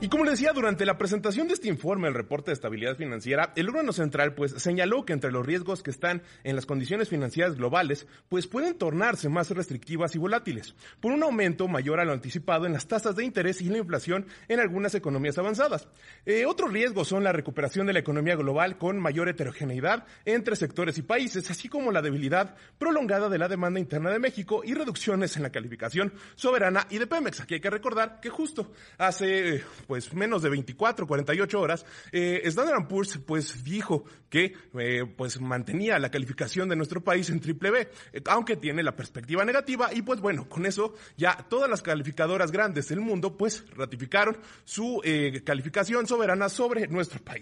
Y como le decía, durante la presentación de este informe, el reporte de estabilidad financiera, el órgano central pues señaló que entre los riesgos que están en las condiciones financieras globales, pues pueden tornarse más restrictivas y volátiles, por un aumento mayor a lo anticipado en las tasas de interés y la inflación en algunas economías avanzadas. Otros riesgos son la recuperación de la economía global con mayor heterogeneidad entre sectores y países, así como la debilidad prolongada de la demanda interna de México y reducciones en la calificación soberana y de Pemex. Aquí hay que recordar que justo hace pues menos de 48 horas, Standard & Poor's pues dijo que pues mantenía la calificación de nuestro país en BBB, aunque tiene la perspectiva negativa, y pues bueno, con eso ya todas las calificadoras grandes del mundo pues ratificaron su calificación soberana sobre nuestro país.